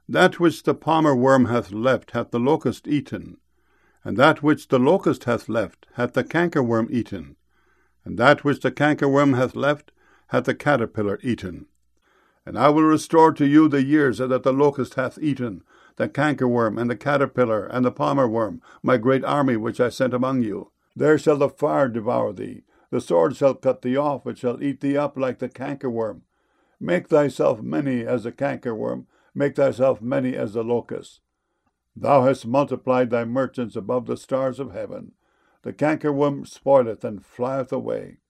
That which the palmer worm hath left hath the locust eaten, and that which the locust hath left hath the cankerworm eaten, and that which the cankerworm hath left hath the caterpillar eaten. And I will restore to you the years that the locust hath eaten, the cankerworm, and the caterpillar, and the palmer worm, my great army which I sent among you. There shall the fire devour thee, the sword shall cut thee off, it shall eat thee up like the cankerworm. Make thyself many as the cankerworm, make thyself many as the locust. Thou hast multiplied thy merchants above the stars of heaven. The cankerworm spoileth and flieth away.